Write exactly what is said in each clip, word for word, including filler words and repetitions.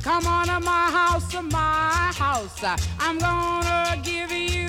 Come on to my house, to my house. I'm gonna give you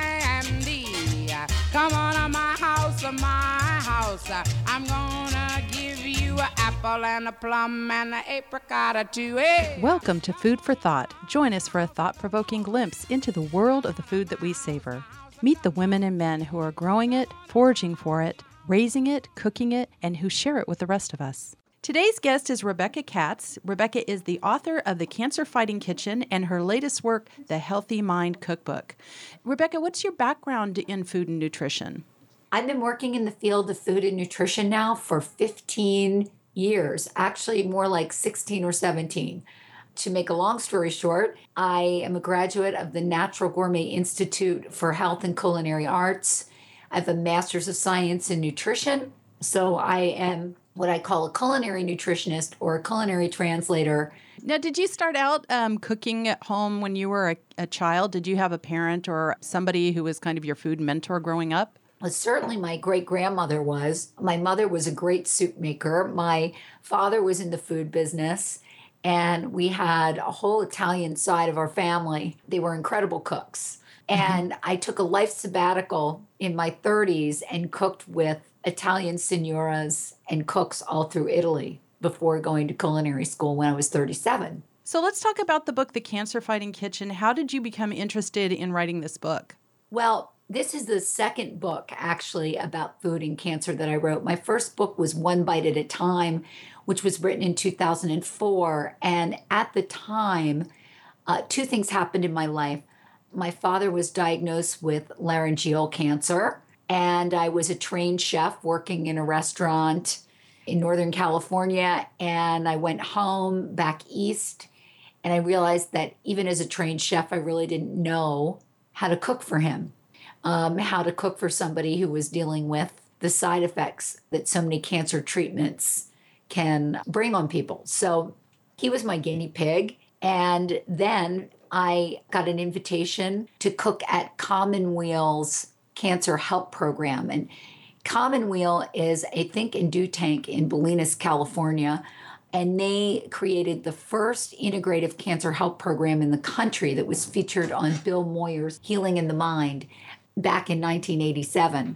candy. Come on to my house, to my house. I'm gonna give you an apple and a plum and an apricot or two. Hey. Welcome to Food for Thought. Join us for a thought-provoking glimpse into the world of the food that we savor. Meet the women and men who are growing it, foraging for it, raising it, cooking it, and who share it with the rest of us. Today's guest is Rebecca Katz. Rebecca is the author of The Cancer Fighting Kitchen and her latest work, The Healthy Mind Cookbook. Rebecca, what's your background in food and nutrition? I've been working in the field of food and nutrition now for fifteen years, actually more like sixteen or seventeen. To make a long story short, I am a graduate of the Natural Gourmet Institute for Health and Culinary Arts. I have a Master's of Science in Nutrition, so I am what I call a culinary nutritionist or a culinary translator. Now, did you start out um, cooking at home when you were a, a child? Did you have a parent or somebody who was kind of your food mentor growing up? Well, certainly my great-grandmother was. My mother was a great soup maker. My father was in the food business, and we had a whole Italian side of our family. They were incredible cooks. And I took a life sabbatical in my thirties and cooked with Italian signoras and cooks all through Italy before going to culinary school when I was thirty-seven. So let's talk about the book, The Cancer Fighting Kitchen. How did you become interested in writing this book? Well, this is the second book, actually, about food and cancer that I wrote. My first book was One Bite at a Time, which was written in two thousand four. And at the time, uh, two things happened in my life. My father was diagnosed with laryngeal cancer, and I was a trained chef working in a restaurant in Northern California. And I went home back east, and I realized that even as a trained chef, I really didn't know how to cook for him, um, how to cook for somebody who was dealing with the side effects that so many cancer treatments can bring on people. So he was my guinea pig. And then I got an invitation to cook at Commonweal's Cancer Help Program. And Commonweal is a think and do tank in Bolinas, California. And they created the first integrative cancer help program in the country that was featured on Bill Moyer's Healing in the Mind back in nineteen eighty-seven.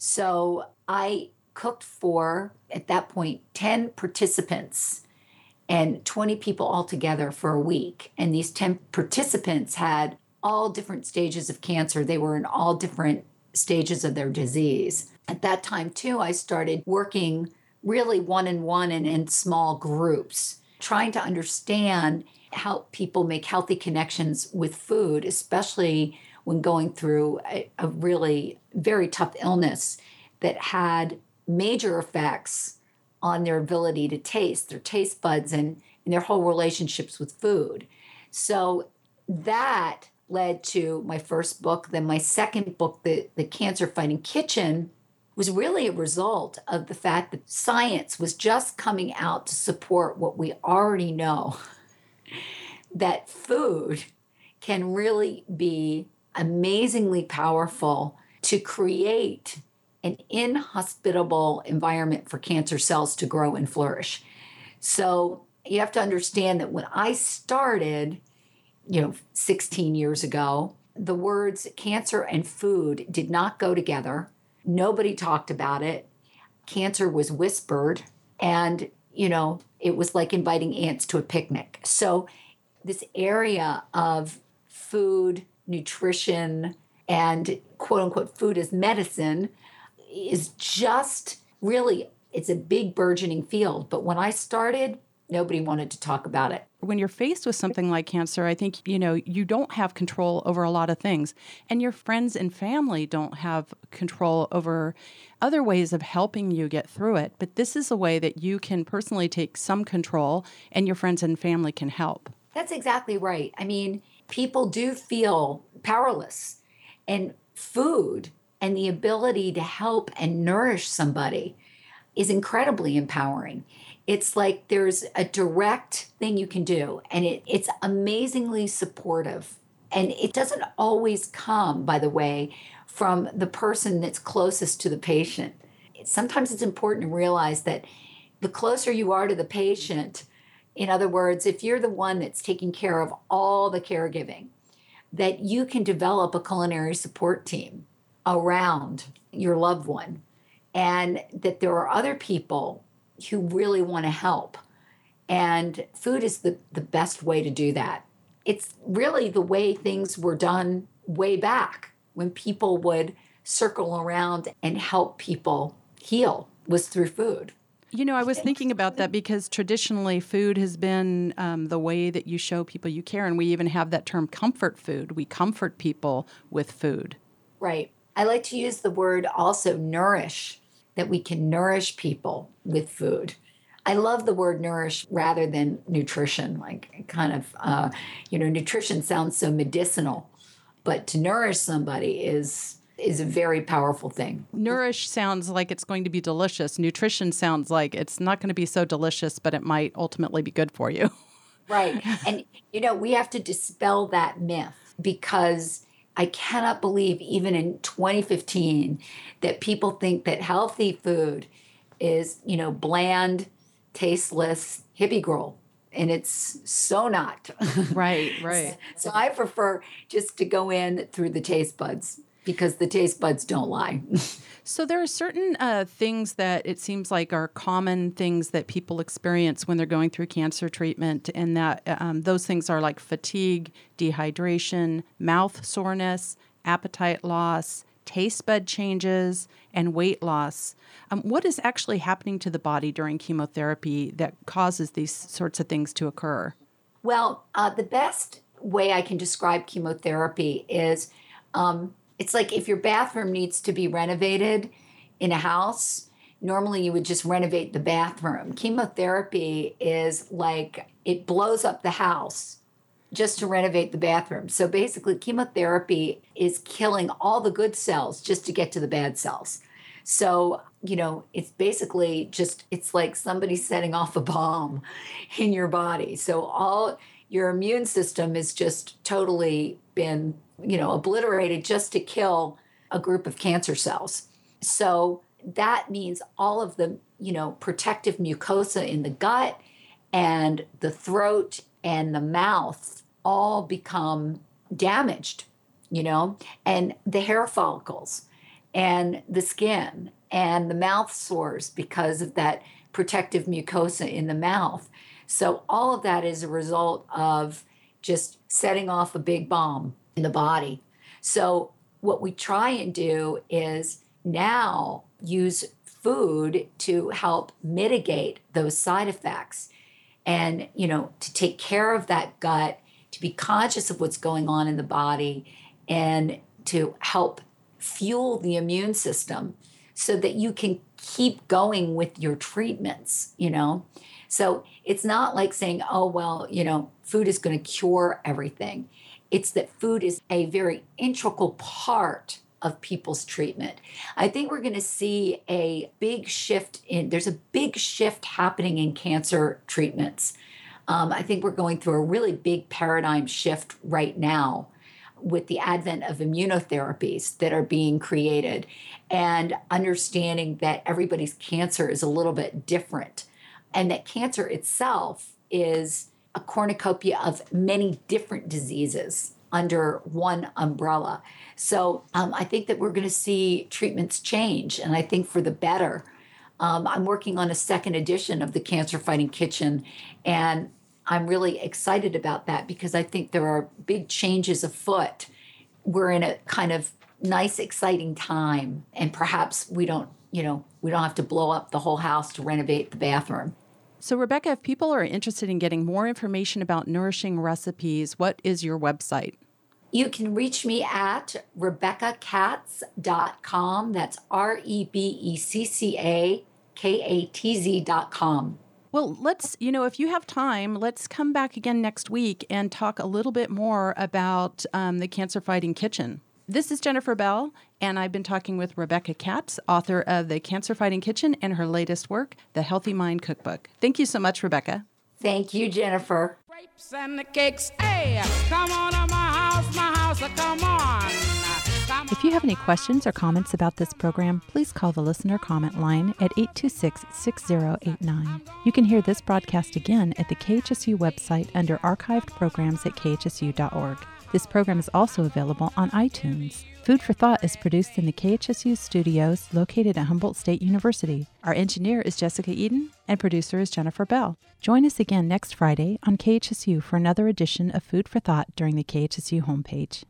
So I cooked for, at that point, ten participants and twenty people altogether for a week. And these ten participants had all different stages of cancer. They were in all different stages of their disease. At that time, too, I started working really one-on-one and in small groups, trying to understand how people make healthy connections with food, especially when going through a, a really very tough illness that had major effects on their ability to taste, their taste buds, and, and their whole relationships with food. So that led to my first book. Then my second book, The, the Cancer Fighting Kitchen, was really a result of the fact that science was just coming out to support what we already know, that food can really be amazingly powerful to create an inhospitable environment for cancer cells to grow and flourish. So you have to understand that when I started, you know, sixteen years ago, the words cancer and food did not go together. Nobody talked about it. Cancer was whispered, and, you know, it was like inviting ants to a picnic. So this area of food, nutrition, and quote unquote food as medicine is just really, it's a big burgeoning field. But when I started, nobody wanted to talk about it. When you're faced with something like cancer, I think, you know, you don't have control over a lot of things. And your friends and family don't have control over other ways of helping you get through it. But this is a way that you can personally take some control and your friends and family can help. That's exactly right. I mean, people do feel powerless. And food and the ability to help and nourish somebody is incredibly empowering. It's like there's a direct thing you can do, and it, it's amazingly supportive. And it doesn't always come, by the way, from the person that's closest to the patient. Sometimes it's important to realize that the closer you are to the patient, In other words, if you're the one that's taking care of all the caregiving, that you can develop a culinary support team around your loved one, and that there are other people who really want to help. And food is the, the best way to do that. It's really the way things were done way back when people would circle around and help people heal, was through food. You know, I was thinking about that because traditionally food has been um, the way that you show people you care. And we even have that term comfort food. We comfort people with food. Right. I like to use the word also nourish, that we can nourish people with food. I love the word nourish rather than nutrition. Like kind of, uh, you know, nutrition sounds so medicinal, but to nourish somebody is is a very powerful thing. Nourish sounds like it's going to be delicious. Nutrition sounds like it's not going to be so delicious, but it might ultimately be good for you. Right. And, you know, we have to dispel that myth, because I cannot believe even in twenty fifteen that people think that healthy food is, you know, bland, tasteless hippie gruel. And it's so not. Right, right. So I prefer just to go in through the taste buds, because the taste buds don't lie. So there are certain uh, things that it seems like are common things that people experience when they're going through cancer treatment, and that um, those things are like fatigue, dehydration, mouth soreness, appetite loss, taste bud changes, and weight loss. Um, what is actually happening to the body during chemotherapy that causes these sorts of things to occur? Well, uh, the best way I can describe chemotherapy is um, it's like if your bathroom needs to be renovated in a house, normally you would just renovate the bathroom. Chemotherapy is like it blows up the house just to renovate the bathroom. So basically, chemotherapy is killing all the good cells just to get to the bad cells. So, you know, it's basically just, it's like somebody setting off a bomb in your body. So all your immune system has just totally been, you know, obliterated just to kill a group of cancer cells. So that means all of the, you know, protective mucosa in the gut and the throat and the mouth all become damaged, you know, and the hair follicles and the skin and the mouth sores because of that protective mucosa in the mouth. So all of that is a result of just setting off a big bomb in the body. So what we try and do is now use food to help mitigate those side effects and, you know, to take care of that gut, to be conscious of what's going on in the body, and to help fuel the immune system so that you can keep going with your treatments, you know? So it's not like saying, oh, well, you know, food is going to cure everything. It's that food is a very integral part of people's treatment. I think we're going to see a big shift in, there's a big shift happening in cancer treatments. Um, I think we're going through a really big paradigm shift right now with the advent of immunotherapies that are being created, and understanding that everybody's cancer is a little bit different, and that cancer itself is a cornucopia of many different diseases under one umbrella. So um, I think that we're going to see treatments change, and I think for the better. Um, I'm working on a second edition of the Cancer Fighting Kitchen, and I'm really excited about that because I think there are big changes afoot. We're in a kind of nice, exciting time, and perhaps we don't, you know, we don't have to blow up the whole house to renovate the bathroom. So, Rebecca, if people are interested in getting more information about nourishing recipes, what is your website? You can reach me at rebecca katz dot com. That's R E B E C C A K A T Z dot com. Well, let's, you know, if you have time, let's come back again next week and talk a little bit more about um, the Cancer Fighting Kitchen. This is Jennifer Bell, and I've been talking with Rebecca Katz, author of The Cancer Fighting Kitchen and her latest work, The Healthy Mind Cookbook. Thank you so much, Rebecca. Thank you, Jennifer. Grapes and the cakes, hey, come on to my house, my house, come on. If you have any questions or comments about this program, please call the listener comment line at eight two six, six zero eight nine. You can hear this broadcast again at the K H S U website under archived programs at k h s u dot org. This program is also available on iTunes. Food for Thought is produced in the K H S U studios located at Humboldt State University. Our engineer is Jessica Eden, and producer is Jennifer Bell. Join us again next Friday on K H S U for another edition of Food for Thought during the K H S U homepage.